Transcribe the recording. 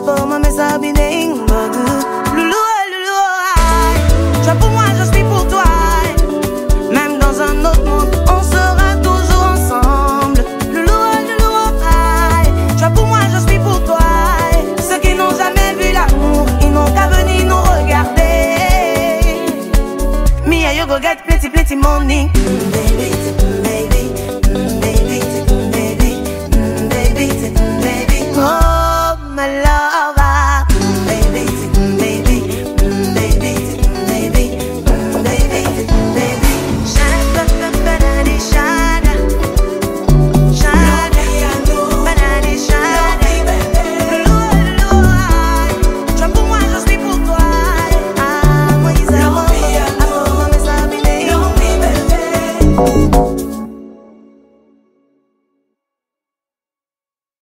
pour moi, mais ça bine, loulou, loulou, toi pour moi, je suis pour toi. Même dans un autre monde, on sera toujours ensemble. Loulou, loulou, toi pour moi, je suis pour toi. Ceux qui n'ont jamais vu l'amour, ils n'ont qu'à venir nous regarder. Me and you go get plenty, plenty money. Baby, baby, baby, baby, baby, baby. Oh, my lover. Baby, baby, baby, baby, baby, baby. Shada, banana, shada, shada, banana, shada. Toi pour moi, je suis pour toi. Ah, moi, ils aiment.